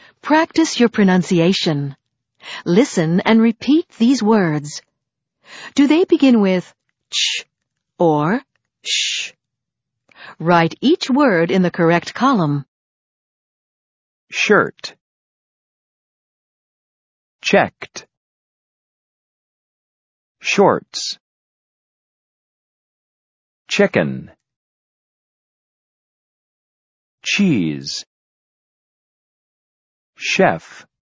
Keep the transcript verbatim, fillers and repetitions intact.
Practice your pronunciation. Listen and repeat these words. Do they begin with ch or sh? Write each word in the correct column. Shirt. Checked. Shorts. Chicken. Cheese. Chef.